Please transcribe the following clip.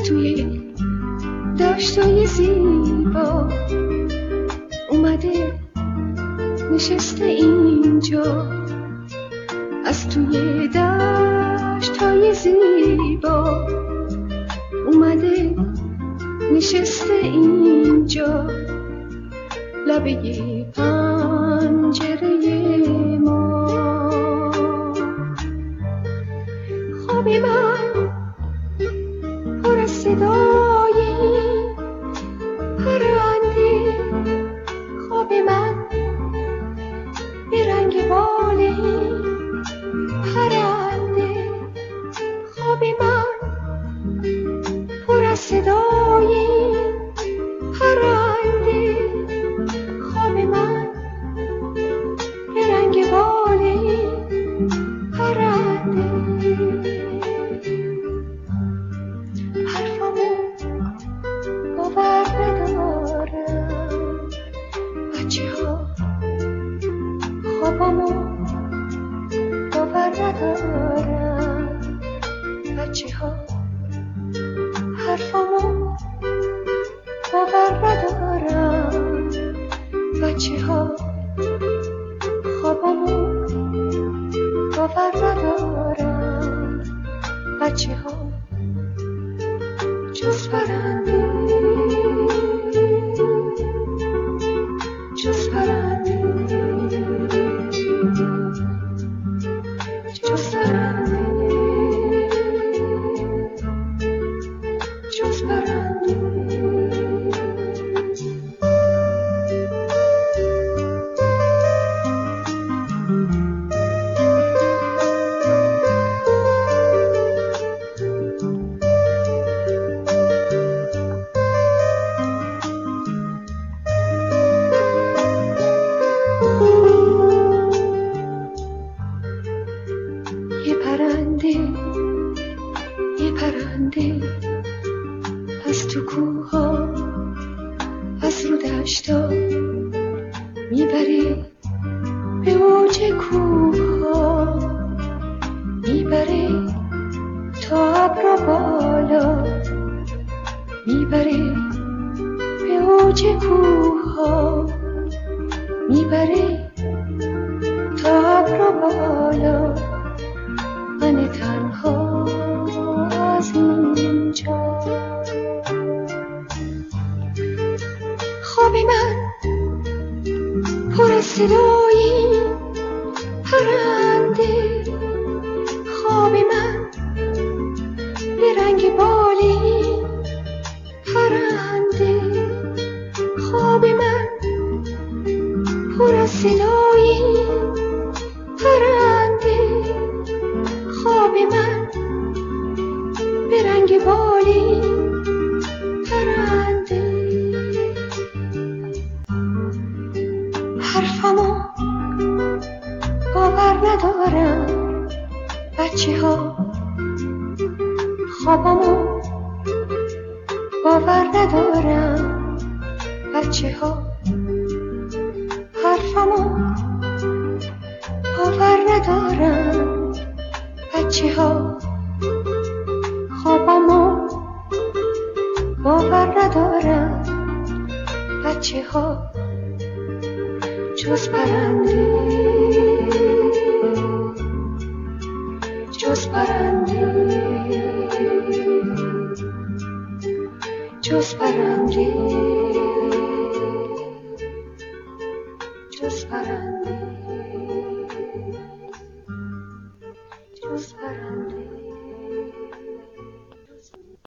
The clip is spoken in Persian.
توی داشتای زیبا اومده نشسته اینجا، از توی دشتای زیبا اومده نشسته اینجا، لبه پنجره ما. خواب من پر از صدای پرنده، خواب من به رنگ بال پرنده، خواب من پر از صدای پرنده، خواب من به رنگ بال پرنده. حرفامو باور ندارم بچه ها، خوابامو باور ندارم بچه ها، حرفامو باور ندارم بچه ها، خوابامو باور ندارم بچه ها، جز پرنده، جز پرنده، جز پرنده، جز پرنده. یه پرنده از تو کوها، از رو دشتا میبره به اوج کوها، میبره تا ابرا بالا، میبره به اوج کوها، میبره تا ابرا بالا. من تنها از اینجا، خواب من پر از صدای پرنده، خواب من به رنگ بالی پرنده، خواب من پر از صدای پرنده، خواب من به رنگ بالی پرنده. حرفمو باور ندارم بچه ها، خوابمو باور ندارم بچه ها، حرفمو باور ندارم بچه ها، خوابمو باور ندارم بچه ها، جز پرنده، جز پرنده، جز پرنده.